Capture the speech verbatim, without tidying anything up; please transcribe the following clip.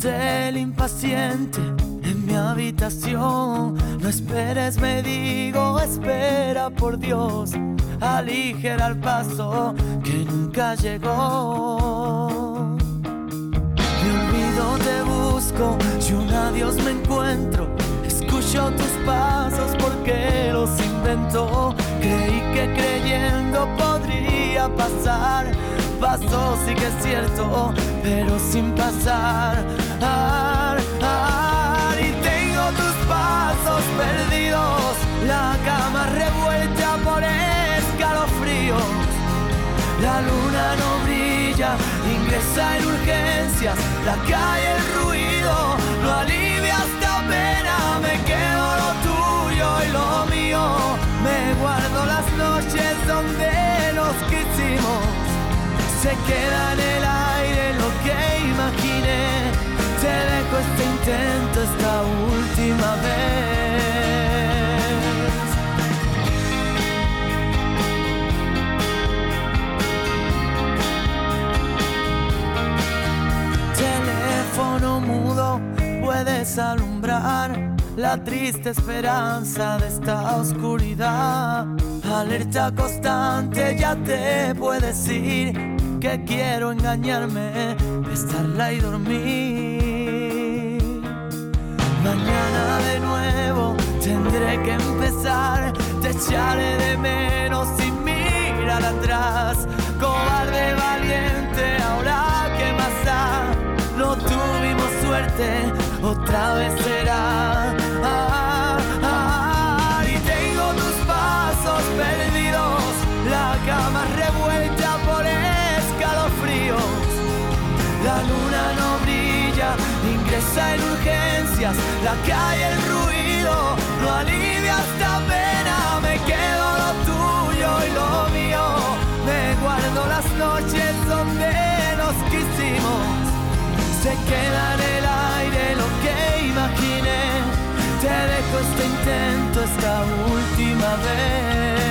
hotel impaciente en mi habitación. No esperes, me digo, espera por Dios. Aligera el paso que nunca llegó. Mi olvido te busco, si un adiós me encuentro. Escucho tus pasos porque los invento. Creí que creyendo podría pasar. Pasó, sí que es cierto, pero sin pasar. Ar, ar, y tengo tus pasos perdidos, la cama revuelta por escalofríos. La luna no brilla, ingresa en urgencias. La calle, el ruido, no alivia esta pena. Me quedo lo tuyo y lo mío. Me guardo las noches donde nos quisimos. Se queda en el aire lo que imaginé. Te dejo este intento esta última vez. Teléfono mudo, puedes alumbrar la triste esperanza de esta oscuridad. Alerta constante, ya te puedes ir, que quiero engañarme, estarla y dormir. Mañana de nuevo tendré que empezar, te echaré de menos sin mirar atrás. Cobarde valiente, ahora qué más da, no tuvimos suerte, otra vez será. Ah, ah, y tengo tus pasos perdidos, la cama revuelta por escalofríos. La luna no brilla, ingresa en urgencias. La calle, el ruido, no alivia esta pena. Me quedo lo tuyo y lo mío. Me guardo las noches donde nos quisimos. Se queda en el aire lo que imaginé. Te dejo este intento esta última vez.